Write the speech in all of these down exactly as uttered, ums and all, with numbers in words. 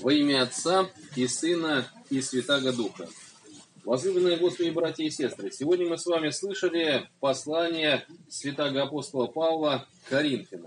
Во имя Отца и Сына и Святаго Духа. Возлюбленные Господи, братья и сестры, сегодня мы с вами слышали послание святаго апостола Павла к Коринфянам.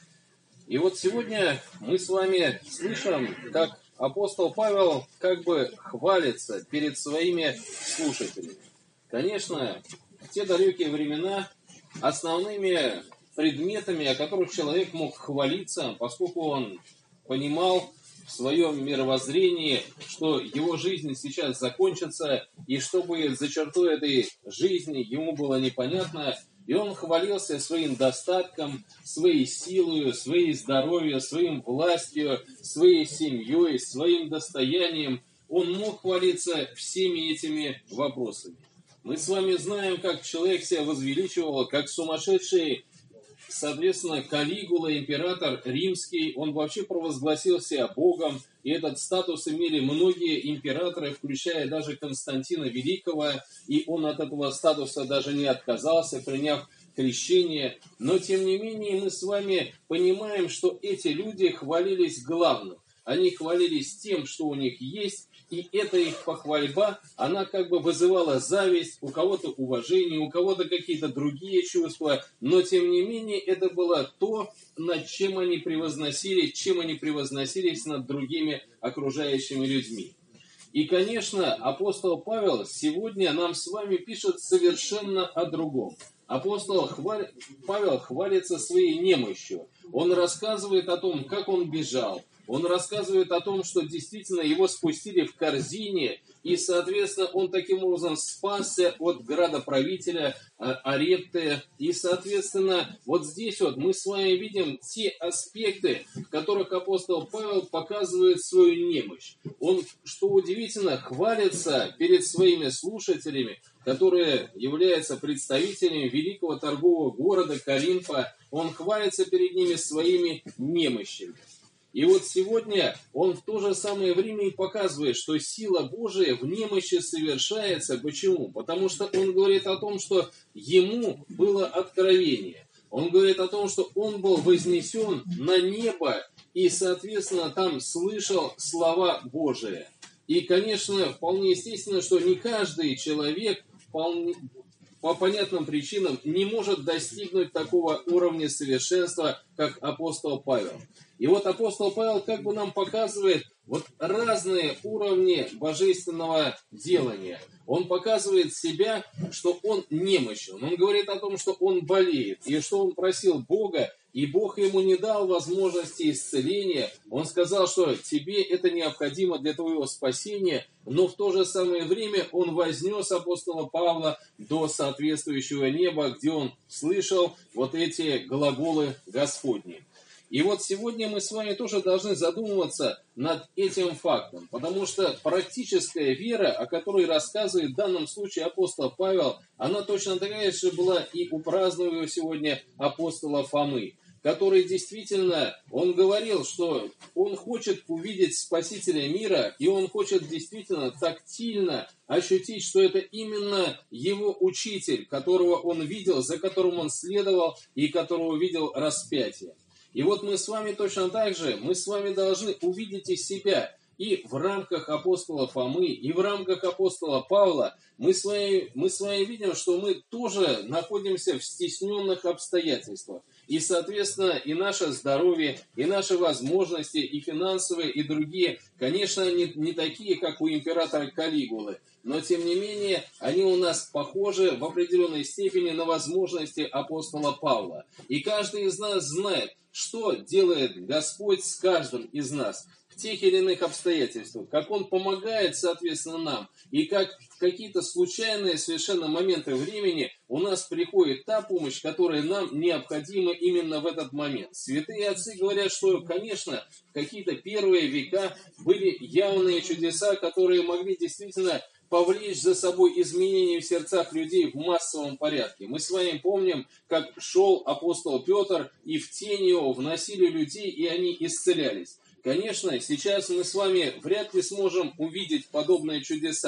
И вот сегодня мы с вами слышим, как апостол Павел как бы хвалится перед своими слушателями. Конечно, в те далекие времена основными предметами, о которых человек мог хвалиться, поскольку он понимал в своем мировоззрении, что его жизнь сейчас закончится, и что будет за чертой этой жизни, ему было непонятно, и он хвалился своим достатком, своей силой, своей здоровьем, своим властью, своей семьей, своим достоянием. Он мог хвалиться всеми этими вопросами. Мы с вами знаем, как человек себя возвеличивал, как сумасшедший, соответственно, Калигула, император римский, он вообще провозгласил себя Богом, и этот статус имели многие императоры, включая даже Константина Великого, и он от этого статуса даже не отказался, приняв крещение. Но, тем не менее, мы с вами понимаем, что эти люди хвалились главным. Они хвалились тем, что у них есть, и эта их похвальба, она как бы вызывала зависть, у кого-то уважение, у кого-то какие-то другие чувства, но тем не менее это было то, над чем они превозносили, чем они превозносились над другими окружающими людьми. И, конечно, апостол Павел сегодня нам с вами пишет совершенно о другом. Апостол хваль... Павел хвалится своей немощью. Он рассказывает о том, как он бежал. Он рассказывает о том, что действительно его спустили в корзине, и, соответственно, он таким образом спасся от градоправителя Арепты. И, соответственно, вот здесь вот мы с вами видим те аспекты, в которых апостол Павел показывает свою немощь. Он, что удивительно, хвалится перед своими слушателями, которые являются представителями великого торгового города Коринфа. Он хвалится перед ними своими немощами. И вот сегодня он в то же самое время и показывает, что сила Божия в немощи совершается. Почему? Потому что он говорит о том, что ему было откровение. Он говорит о том, что он был вознесен на небо и, соответственно, там слышал слова Божии. И, конечно, вполне естественно, что не каждый человек вполне... по понятным причинам не может достигнуть такого уровня совершенства, как апостол Павел. И вот апостол Павел как бы нам показывает вот разные уровни божественного делания. Он показывает себя, что он немощен. Он говорит о том, что он болеет, и что он просил Бога, и Бог ему не дал возможности исцеления. Он сказал, что тебе это необходимо для твоего спасения, но в то же самое время он вознес апостола Павла до соответствующего неба, где он слышал вот эти глаголы Господни. И вот сегодня мы с вами тоже должны задумываться над этим фактом, потому что практическая вера, о которой рассказывает в данном случае апостол Павел, она точно такая же была и у празднуемого сегодня апостола Фомы, который действительно, он говорил, что он хочет увидеть Спасителя мира, и он хочет действительно тактильно ощутить, что это именно его учитель, которого он видел, за которым он следовал и которого видел распятие. И вот мы с вами точно так же, мы с вами должны увидеть из себя и в рамках апостола Фомы, и в рамках апостола Павла. Мы с вами, мы с вами видим, что мы тоже находимся в стесненных обстоятельствах. И, соответственно, и наше здоровье, и наши возможности, и финансовые, и другие, конечно, не, не такие, как у императора Калигулы. Но, тем не менее, они у нас похожи в определенной степени на возможности апостола Павла. И каждый из нас знает, что делает Господь с каждым из нас в тех или иных обстоятельствах, как Он помогает, соответственно, нам, и как в какие-то случайные совершенно моменты времени у нас приходит та помощь, которая нам необходима именно в этот момент. Святые отцы говорят, что, конечно, в какие-то первые века были явные чудеса, которые могли действительно повлечь за собой изменения в сердцах людей в массовом порядке. Мы с вами помним, как шел апостол Петр, и в тень его вносили людей, и они исцелялись. Конечно, сейчас мы с вами вряд ли сможем увидеть подобные чудеса,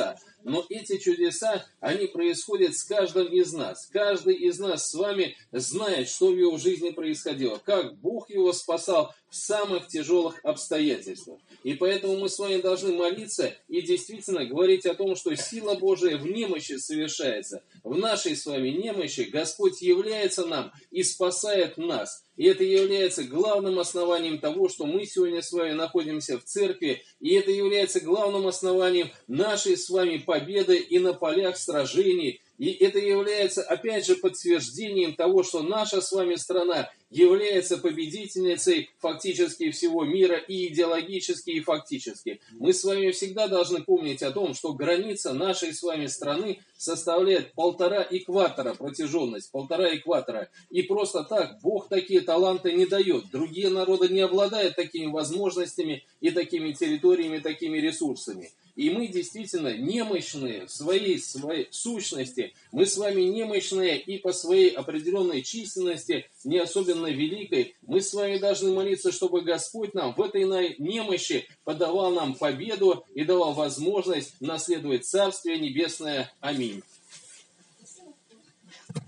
Но эти чудеса, они происходят с каждым из нас. Каждый из нас с вами знает, что в его жизни происходило, как Бог его спасал в самых тяжелых обстоятельствах. И поэтому мы с вами должны молиться и действительно говорить о том, что сила Божия в немощи совершается. В нашей с вами немощи Господь является нам и спасает нас. И это является главным основанием того, что мы сегодня с вами находимся в церкви. И это является главным основанием нашей с вами победы и на полях сражений. И это является, опять же, подтверждением того, что наша с вами страна является победительницей фактически всего мира и идеологически, и фактически. Мы с вами всегда должны помнить о том, что граница нашей с вами страны составляет полтора экватора протяженность, полтора экватора. И просто так Бог такие таланты не дает. Другие народы не обладают такими возможностями и такими территориями, такими ресурсами. И мы действительно немощные в своей, своей сущности. Мы с вами немощные и по своей определенной численности, не особенно великой. Мы с вами должны молиться, чтобы Господь нам в этой немощи подавал нам победу и давал возможность наследовать Царствие Небесное. Аминь.